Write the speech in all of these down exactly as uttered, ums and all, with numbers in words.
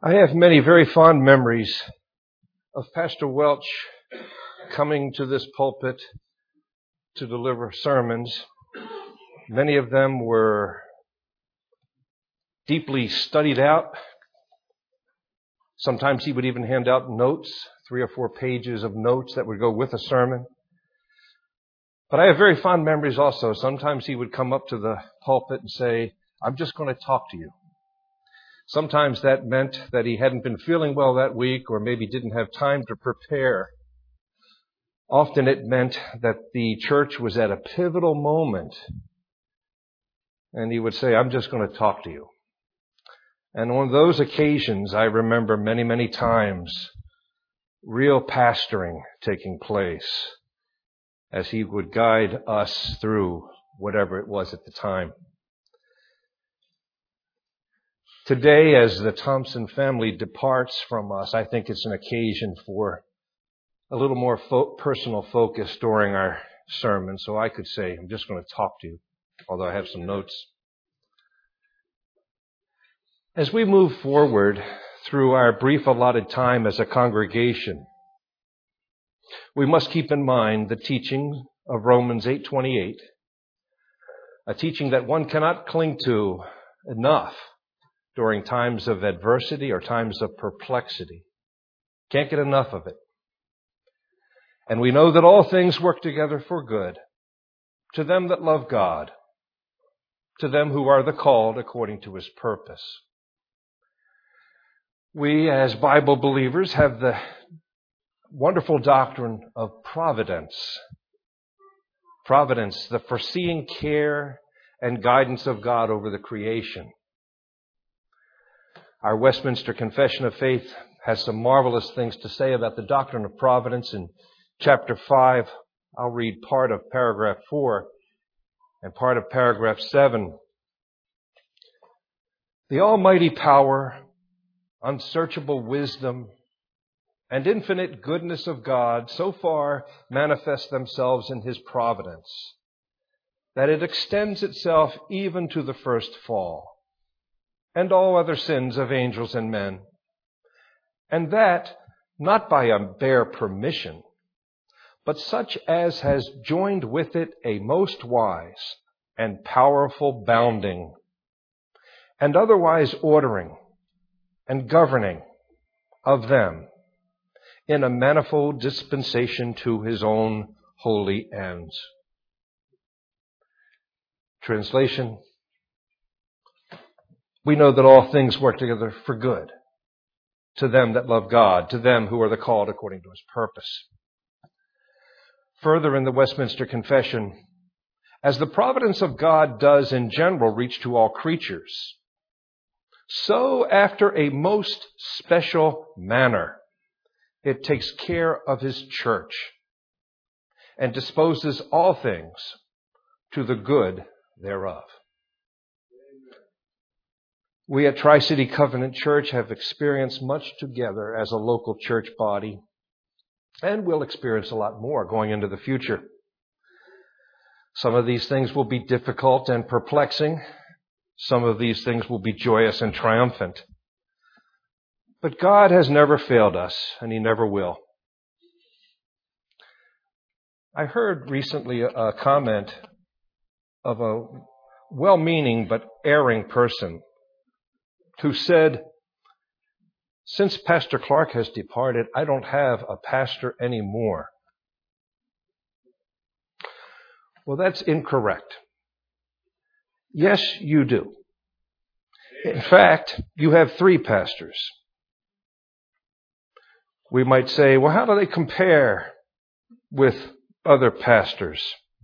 I have many very fond memories of Pastor Welch coming to this pulpit to deliver sermons. Many of them were deeply studied out. Sometimes he would even hand out notes, three or four pages of notes that would go with a sermon. But I have very fond memories also. Sometimes he would come up to the pulpit and say, "I'm just going to talk to you." Sometimes that meant that he hadn't been feeling well that week or maybe didn't have time to prepare. Often it meant that the church was at a pivotal moment. And he would say, "I'm just going to talk to you." And on those occasions, I remember many, many times real pastoring taking place as he would guide us through whatever it was at the time. Today, as the Thompson family departs from us, I think it's an occasion for a little more fo- personal focus during our sermon. So I could say, "I'm just going to talk to you," although I have some notes. As we move forward through our brief allotted time as a congregation, we must keep in mind the teaching of Romans eight twenty-eight, a teaching that one cannot cling to enough during times of adversity or times of perplexity. Can't get enough of it. And we know that all things work together for good to them that love God, to them who are the called according to His purpose. We, as Bible believers, have the wonderful doctrine of providence. Providence, the foreseeing care and guidance of God over the creation. Our Westminster Confession of Faith has some marvelous things to say about the doctrine of providence. In chapter five, I'll read part of paragraph four and part of paragraph seven. The almighty power, unsearchable wisdom, and infinite goodness of God so far manifest themselves in His providence that it extends itself even to the first fall and all other sins of angels and men, and that not by a bare permission, but such as has joined with it a most wise and powerful bounding, and otherwise ordering and governing of them in a manifold dispensation to His own holy ends. Translation: we know that all things work together for good to them that love God, to them who are the called according to His purpose. Further in the Westminster Confession, as the providence of God does in general reach to all creatures, so after a most special manner it takes care of His church and disposes all things to the good thereof. We at Tri-City Covenant Church have experienced much together as a local church body, and we'll experience a lot more going into the future. Some of these things will be difficult and perplexing. Some of these things will be joyous and triumphant. But God has never failed us, and He never will. I heard recently a comment of a well-meaning but erring person who said, "Since Pastor Clark has departed, I don't have a pastor anymore." Well, that's incorrect. Yes, you do. In fact, you have three pastors. We might say, well, how do they compare with other pastors?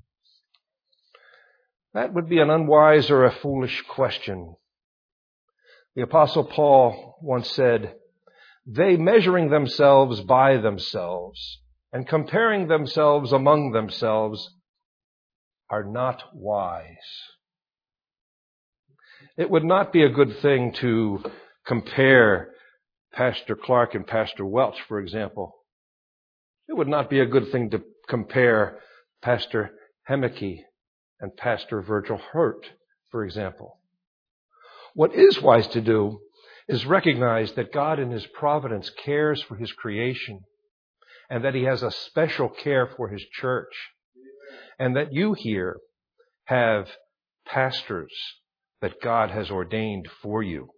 That would be an unwise or a foolish question. The Apostle Paul once said, "They measuring themselves by themselves and comparing themselves among themselves are not wise." It would not be a good thing to compare Pastor Clark and Pastor Welch, for example. It would not be a good thing to compare Pastor Hemeke and Pastor Virgil Hurt, for example. What is wise to do is recognize that God in His providence cares for His creation, and that He has a special care for His church, and that you here have pastors that God has ordained for you.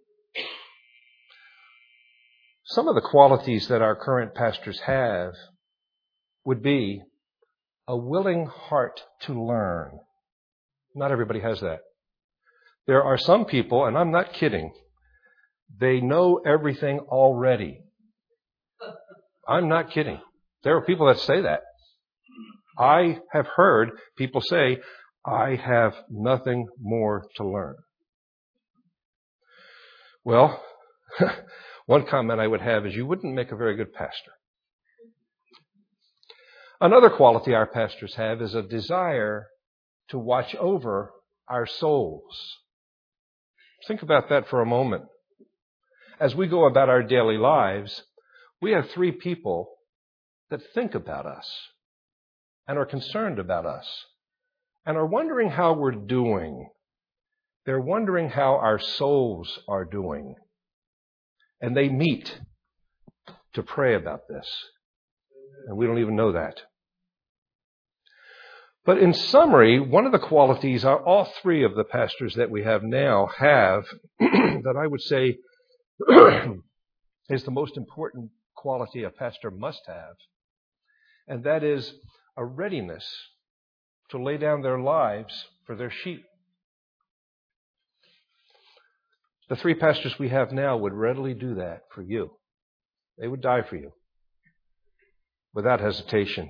Some of the qualities that our current pastors have would be a willing heart to learn. Not everybody has that. There are some people, and I'm not kidding, they know everything already. I'm not kidding. There are people that say that. I have heard people say, I have nothing more to learn. Well, one comment I would have is you wouldn't make a very good pastor. Another quality our pastors have is a desire to watch over our souls. Think about that for a moment. As we go about our daily lives, we have three people that think about us and are concerned about us and are wondering how we're doing. They're wondering how our souls are doing. And they meet to pray about this. And we don't even know that. But in summary, one of the qualities are all three of the pastors that we have now have that I would say is the most important quality a pastor must have. And that is a readiness to lay down their lives for their sheep. The three pastors we have now would readily do that for you. They would die for you without hesitation.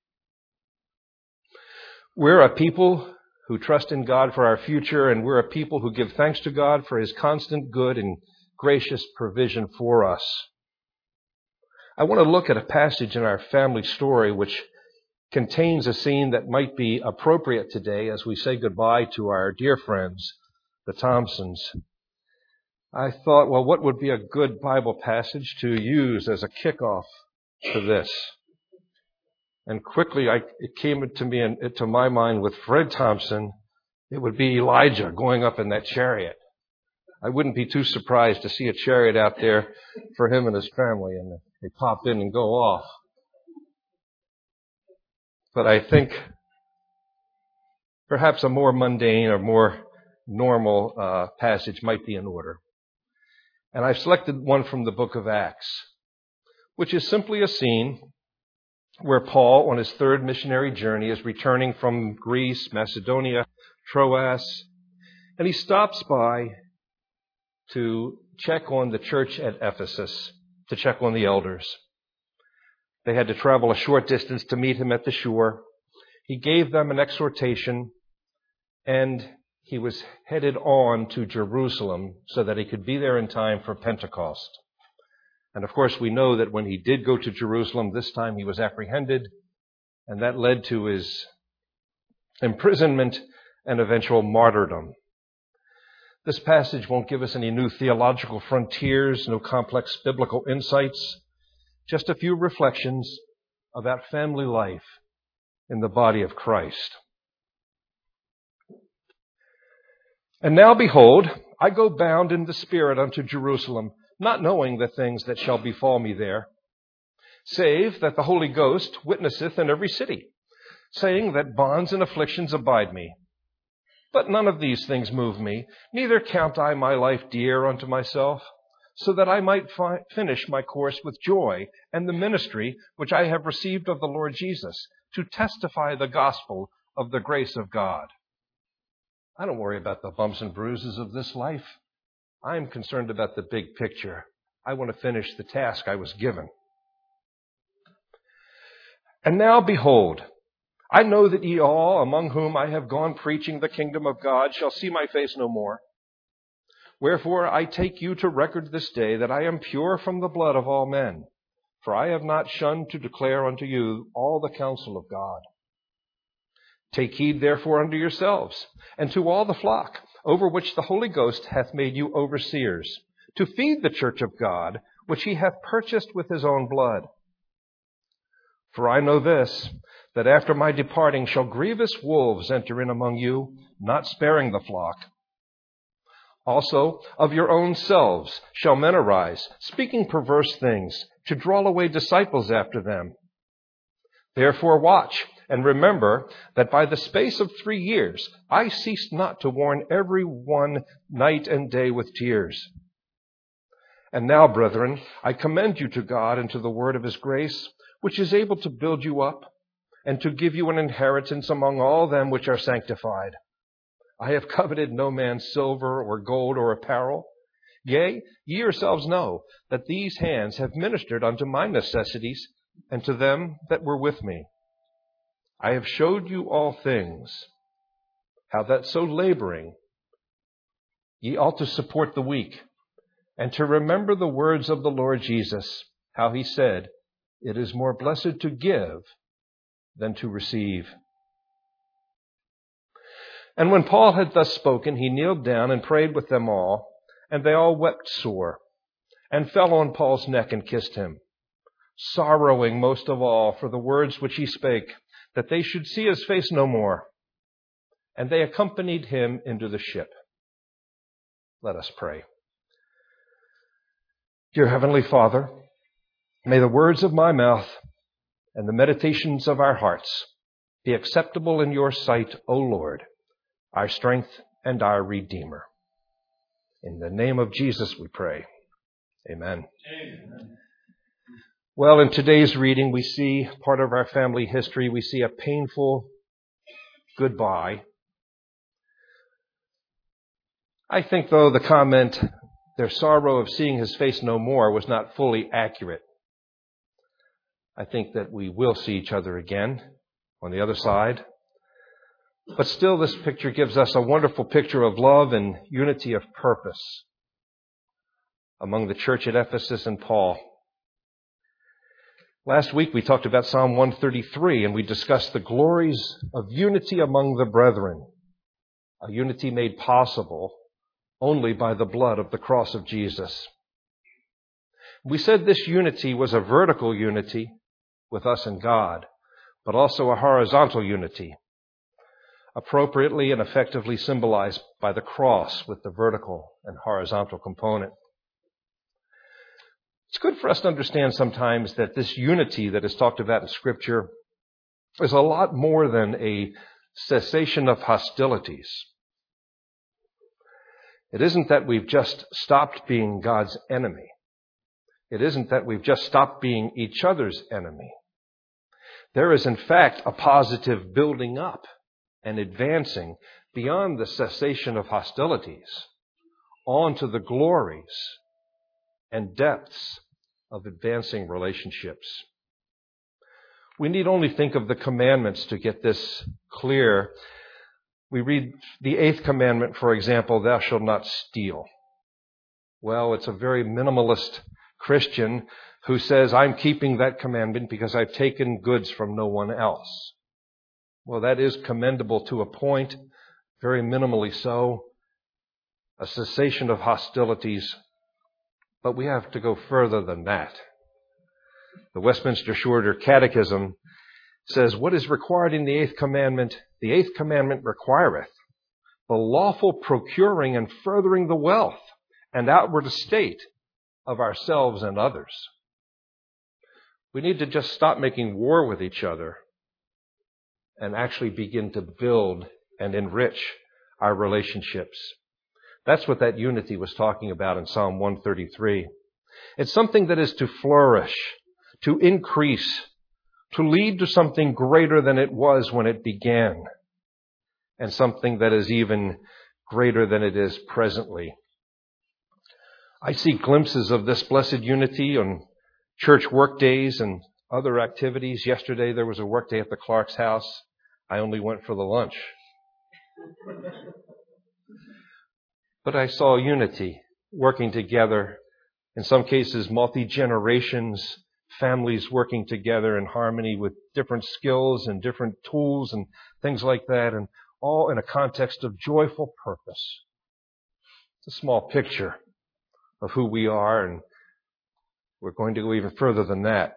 We're a people who trust in God for our future, and we're a people who give thanks to God for His constant good and gracious provision for us. I want to look at a passage in our family story which contains a scene that might be appropriate today as we say goodbye to our dear friends, the Thompsons. I thought, well, what would be a good Bible passage to use as a kickoff to this? And quickly, I, it came to me and to my mind with Fred Thompson, it would be Elijah going up in that chariot. I wouldn't be too surprised to see a chariot out there for him and his family, and they pop in and go off. But I think perhaps a more mundane or more normal uh, passage might be in order. And I've selected one from the book of Acts, which is simply a scene where Paul, on his third missionary journey, is returning from Greece, Macedonia, Troas, and he stops by to check on the church at Ephesus, to check on the elders. They had to travel a short distance to meet him at the shore. He gave them an exhortation, and he was headed on to Jerusalem so that he could be there in time for Pentecost. And of course, we know that when he did go to Jerusalem, this time he was apprehended, and that led to his imprisonment and eventual martyrdom. This passage won't give us any new theological frontiers, no complex biblical insights, just a few reflections about family life in the body of Christ. And now, behold, I go bound in the Spirit unto Jerusalem, not knowing the things that shall befall me there, save that the Holy Ghost witnesseth in every city, saying that bonds and afflictions abide me. But none of these things move me, neither count I my life dear unto myself, so that I might fi- finish my course with joy and the ministry which I have received of the Lord Jesus, to testify the gospel of the grace of God. I don't worry about the bumps and bruises of this life. I'm concerned about the big picture. I want to finish the task I was given. And now, behold, I know that ye all, among whom I have gone preaching the kingdom of God, shall see my face no more. Wherefore I take you to record this day that I am pure from the blood of all men. For I have not shunned to declare unto you all the counsel of God. Take heed therefore unto yourselves, and to all the flock, over which the Holy Ghost hath made you overseers, to feed the church of God, which he hath purchased with his own blood. For I know this, that after my departing shall grievous wolves enter in among you, not sparing the flock. Also, of your own selves shall men arise, speaking perverse things, to draw away disciples after them. Therefore watch, and remember that by the space of three years I ceased not to warn every one night and day with tears. And now, brethren, I commend you to God and to the word of his grace, which is able to build you up, and to give you an inheritance among all them which are sanctified. I have coveted no man's silver or gold or apparel. Yea, ye yourselves know that these hands have ministered unto my necessities and to them that were with me. I have showed you all things, how that so laboring ye ought to support the weak, and to remember the words of the Lord Jesus, how he said, it is more blessed to give than to receive. And when Paul had thus spoken, he kneeled down and prayed with them all, and they all wept sore, and fell on Paul's neck and kissed him, sorrowing most of all for the words which he spake, that they should see his face no more. And they accompanied him into the ship. Let us pray. Dear Heavenly Father, may the words of my mouth and the meditations of our hearts be acceptable in your sight, O Lord, our strength and our Redeemer. In the name of Jesus we pray. Amen. Amen. Well, in today's reading, we see part of our family history. We see a painful goodbye. I think, though, the comment, their sorrow of seeing his face no more, was not fully accurate. I think that we will see each other again on the other side. But still, this picture gives us a wonderful picture of love and unity of purpose among the church at Ephesus and Paul. Last week, we talked about Psalm one thirty-three, and we discussed the glories of unity among the brethren, a unity made possible only by the blood of the cross of Jesus. We said this unity was a vertical unity with us and God, but also a horizontal unity, appropriately and effectively symbolized by the cross with the vertical and horizontal component. It's good for us to understand sometimes that this unity that is talked about in Scripture is a lot more than a cessation of hostilities. It isn't that we've just stopped being God's enemy. It isn't that we've just stopped being each other's enemy. There is, in fact, a positive building up and advancing beyond the cessation of hostilities onto the glories and depths of advancing relationships. We need only think of the commandments to get this clear. We read the eighth commandment, for example, thou shalt not steal. Well, it's a very minimalist Christian who says, I'm keeping that commandment because I've taken goods from no one else. Well, that is commendable to a point, very minimally so, a cessation of hostilities. But we have to go further than that. The Westminster Shorter Catechism says, what is required in the eighth commandment? The eighth commandment requireth the lawful procuring and furthering the wealth and outward estate of ourselves and others. We need to just stop making war with each other and actually begin to build and enrich our relationships. That's what that unity was talking about in Psalm one thirty-three. It's something that is to flourish, to increase, to lead to something greater than it was when it began, and something that is even greater than it is presently. I see glimpses of this blessed unity on church work days and other activities. Yesterday there was a work day at the Clark's house. I only went for the lunch. But I saw unity, working together, in some cases multi-generations, families working together in harmony with different skills and different tools and things like that, and all in a context of joyful purpose. It's a small picture of who we are, and we're going to go even further than that.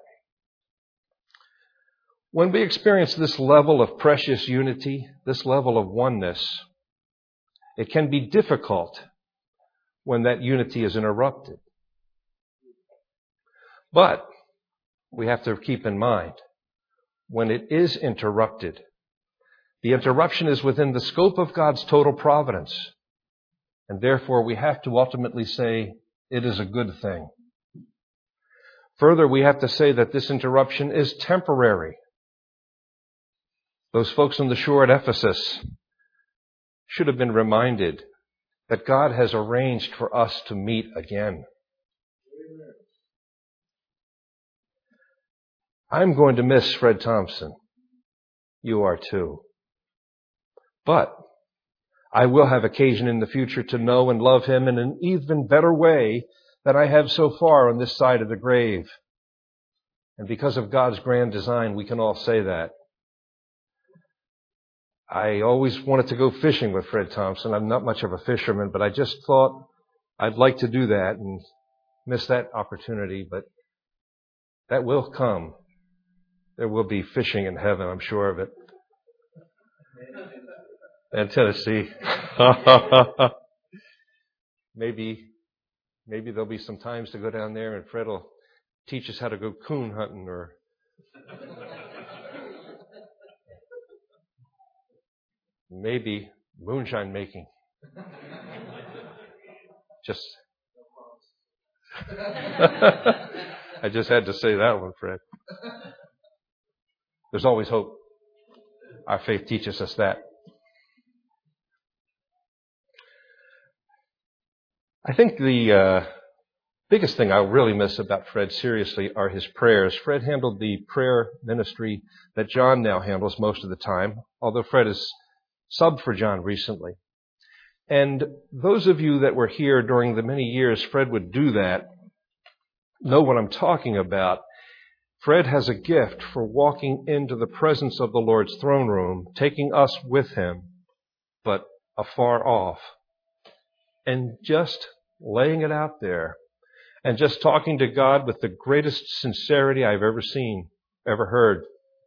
When we experience this level of precious unity, this level of oneness, it can be difficult when that unity is interrupted. But we have to keep in mind, when it is interrupted, the interruption is within the scope of God's total providence. And therefore, we have to ultimately say it is a good thing. Further, we have to say that this interruption is temporary. Those folks on the shore at Ephesus should have been reminded that God has arranged for us to meet again. I'm going to miss Fred Thompson. You are too. But I will have occasion in the future to know and love him in an even better way than I have so far on this side of the grave. And because of God's grand design, we can all say that. I always wanted to go fishing with Fred Thompson. I'm not much of a fisherman, but I just thought I'd like to do that and miss that opportunity. But that will come. There will be fishing in heaven, I'm sure of it. And Tennessee. maybe, maybe there'll be some times to go down there and Fred will teach us how to go coon hunting or maybe moonshine making. Just, I just had to say that one, Fred. There's always hope. Our faith teaches us that. I think the uh, biggest thing I'll really miss about Fred, seriously, are his prayers. Fred handled the prayer ministry that John now handles most of the time, although Fred has subbed for John recently. And those of you that were here during the many years Fred would do that know what I'm talking about. Fred has a gift for walking into the presence of the Lord's throne room, taking us with him, but afar off, and just laying it out there, and just talking to God with the greatest sincerity I've ever seen, ever heard.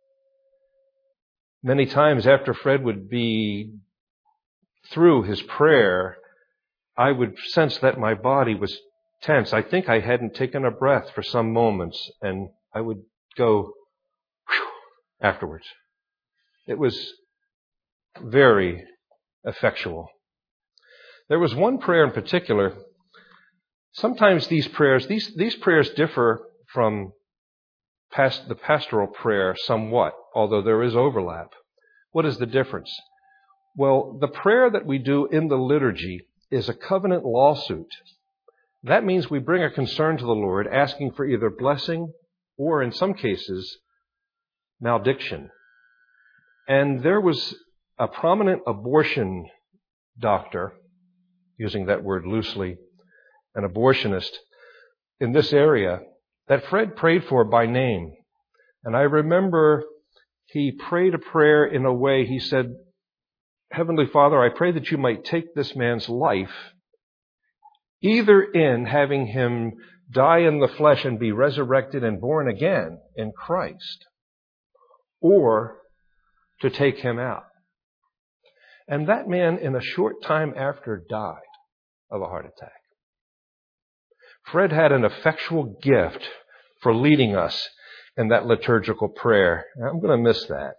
Many times after Fred would be through his prayer, I would sense that my body was tense. I think I hadn't taken a breath for some moments, and I would go whew, afterwards. It was very effectual. There was one prayer in particular. Sometimes these prayers, these, these prayers differ from past the pastoral prayer somewhat, although there is overlap. What is the difference? Well, the prayer that we do in the liturgy is a covenant lawsuit. That means we bring a concern to the Lord, asking for either blessing or, in some cases, malediction. And there was a prominent abortion doctor, using that word loosely, an abortionist in this area, that Fred prayed for by name. And I remember he prayed a prayer in a way, he said, Heavenly Father, I pray that you might take this man's life, either in having him die in the flesh and be resurrected and born again in Christ, or to take him out. And that man, in a short time after, died of a heart attack. Fred had an effectual gift for leading us in that liturgical prayer. And I'm going to miss that.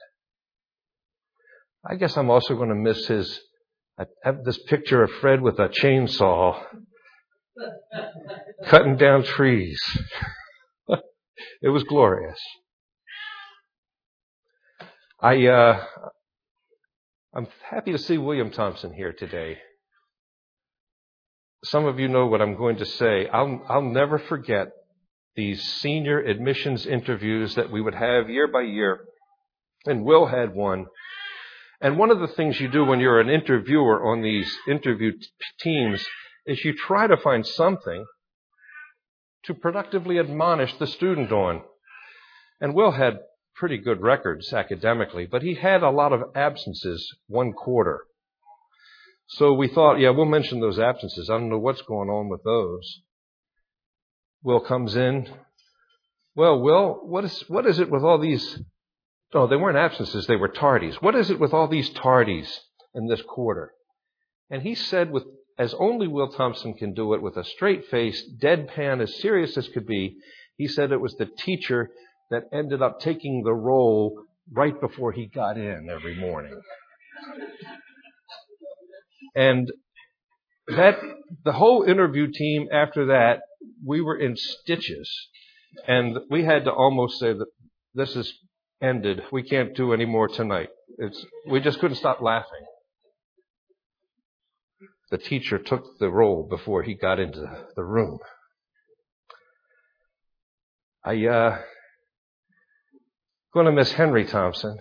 I guess I'm also going to miss his, I have this picture of Fred with a chainsaw cutting down trees. It was glorious. I, uh, I'm happy to see William Thompson here today. Some of you know what I'm going to say. I'll, I'll never forget these senior admissions interviews that we would have year by year. And Will had one. And one of the things you do when you're an interviewer on these interview t- teams is you try to find something to productively admonish the student on. And Will had pretty good records academically, but he had a lot of absences one quarter. So we thought, yeah, we'll mention those absences. I don't know what's going on with those. Will comes in. Well, Will, what is what is it with all these? No, they weren't absences, they were tardies. What is it with all these tardies in this quarter? And he said with as only Will Thompson can do it, with a straight face, deadpan, as serious as could be, he said it was the teacher that ended up taking the roll right before he got in every morning. And that the whole interview team after that, we were in stitches. And we had to almost say that this is ended. We can't do any more tonight. It's, we just couldn't stop laughing. The teacher took the roll before he got into the room. I, uh, going to miss Henry Thompson.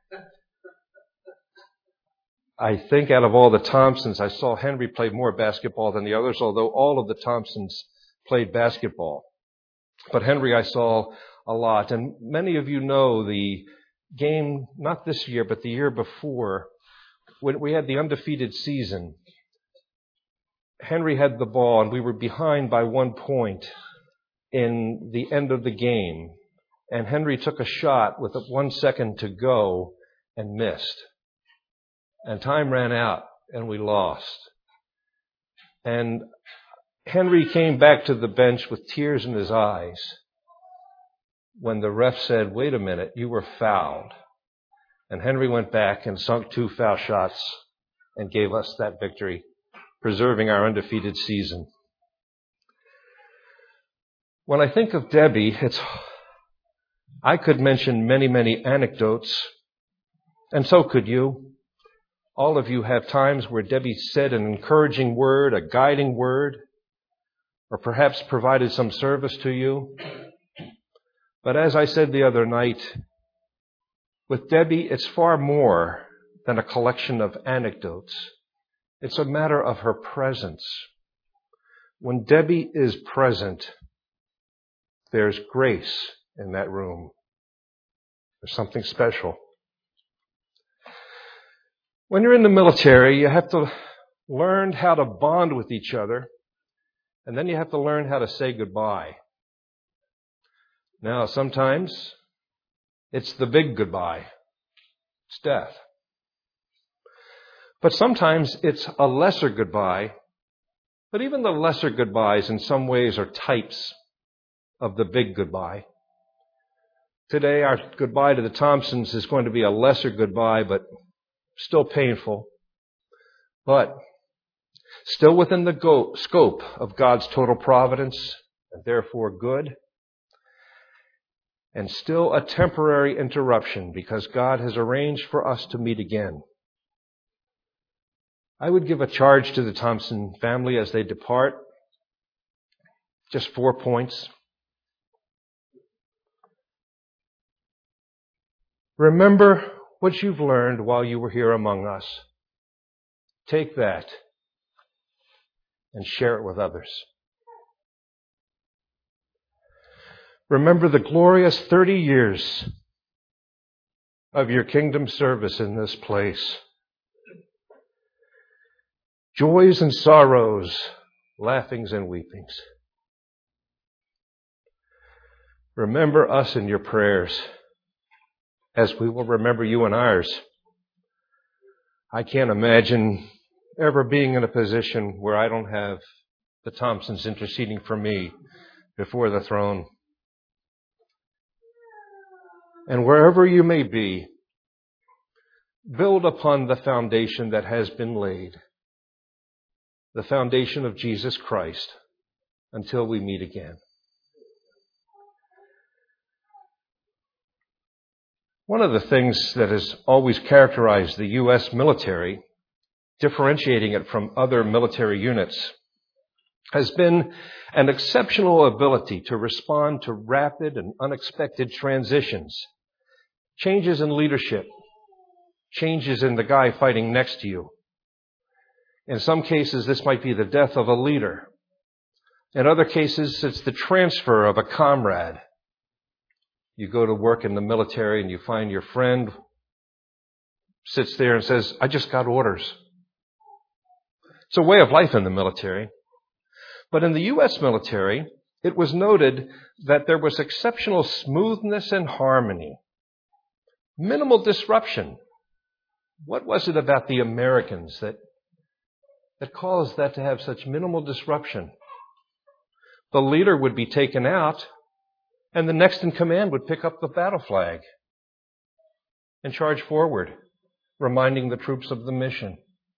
I think out of all the Thompsons, I saw Henry play more basketball than the others, although all of the Thompsons played basketball. But Henry I saw a lot. And many of you know the game, not this year, but the year before, when we had the undefeated season. Henry had the ball, and we were behind by one point in the end of the game. And Henry took a shot with one second to go and missed. And time ran out, and we lost. And Henry came back to the bench with tears in his eyes when the ref said, "Wait a minute, you were fouled." And Henry went back and sunk two foul shots and gave us that victory, preserving our undefeated season. When I think of Debbie, it's I could mention many, many anecdotes, and so could you. All of you have times where Debbie said an encouraging word, a guiding word, or perhaps provided some service to you. But as I said the other night, with Debbie, it's far more than a collection of anecdotes. It's a matter of her presence. When Debbie is present, there's grace in that room. There's something special. When you're in the military, you have to learn how to bond with each other, and then you have to learn how to say goodbye. Now, sometimes it's the big goodbye. It's death. But sometimes it's a lesser goodbye. But even the lesser goodbyes in some ways are types of the big goodbye. Today, our goodbye to the Thompsons is going to be a lesser goodbye, but still painful. But still within the go- scope of God's total providence, and therefore good. And still a temporary interruption because God has arranged for us to meet again. I would give a charge to the Thompson family as they depart. Just four points. Remember what you've learned while you were here among us. Take that and share it with others. Remember the glorious thirty years of your kingdom service in this place. Joys and sorrows, laughings and weepings. Remember us in your prayers, as we will remember you in ours. I can't imagine ever being in a position where I don't have the Thompsons interceding for me before the throne. And wherever you may be, build upon the foundation that has been laid, the foundation of Jesus Christ, until we meet again. One of the things that has always characterized the U S military, differentiating it from other military units, has been an exceptional ability to respond to rapid and unexpected transitions, changes in leadership, changes in the guy fighting next to you. In some cases, this might be the death of a leader. In other cases, it's the transfer of a comrade. You go to work in the military and you find your friend sits there and says, "I just got orders." It's a way of life in the military. But in the U S military, it was noted that there was exceptional smoothness and harmony, minimal disruption. What was it about the Americans that that caused that to have such minimal disruption. The leader would be taken out, and the next in command would pick up the battle flag and charge forward, reminding the troops of the mission.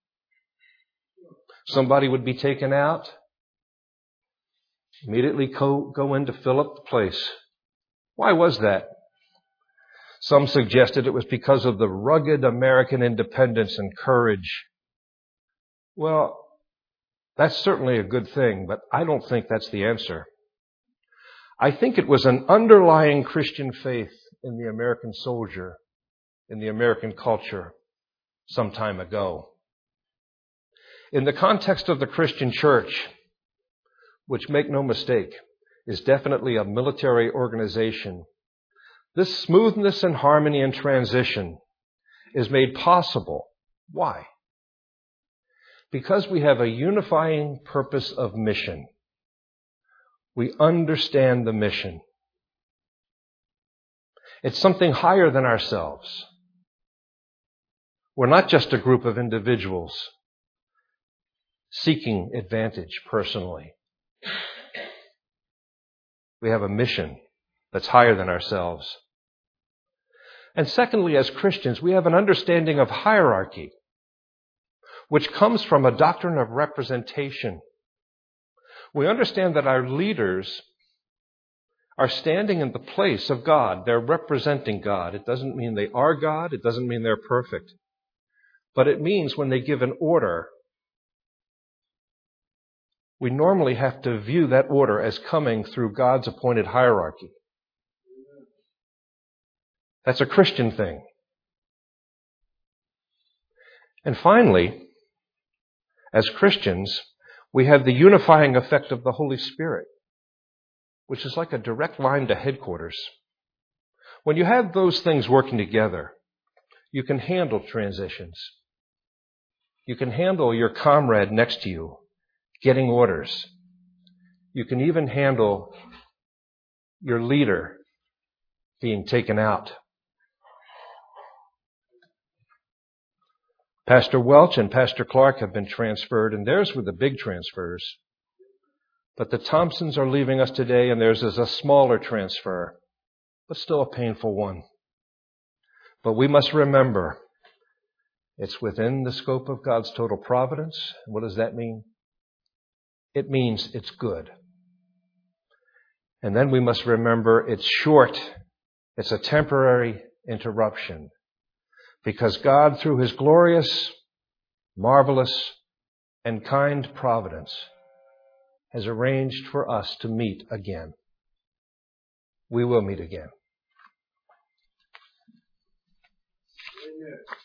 Somebody would be taken out, immediately go, go in to fill up the place. Why was that? Some suggested it was because of the rugged American independence and courage. Well, that's certainly a good thing, but I don't think that's the answer. I think it was an underlying Christian faith in the American soldier, in the American culture, some time ago. In the context of the Christian church, which, make no mistake, is definitely a military organization, this smoothness and harmony and transition is made possible. Why? Because we have a unifying purpose of mission. We understand the mission. It's something higher than ourselves. We're not just a group of individuals seeking advantage personally. We have a mission that's higher than ourselves. And secondly, as Christians, we have an understanding of hierarchy, which comes from a doctrine of representation. We understand that our leaders are standing in the place of God. They're representing God. It doesn't mean they are God. It doesn't mean they're perfect. But it means when they give an order, we normally have to view that order as coming through God's appointed hierarchy. That's a Christian thing. And finally, as Christians, we have the unifying effect of the Holy Spirit, which is like a direct line to headquarters. When you have those things working together, you can handle transitions. You can handle your comrade next to you getting orders. You can even handle your leader being taken out. Pastor Welch and Pastor Clark have been transferred, and theirs were the big transfers. But the Thompsons are leaving us today, and theirs is a smaller transfer, but still a painful one. But we must remember, it's within the scope of God's total providence. What does that mean? It means it's good. And then we must remember it's short. It's a temporary interruption. Because God, through His glorious, marvelous, and kind providence, has arranged for us to meet again. We will meet again. Amen.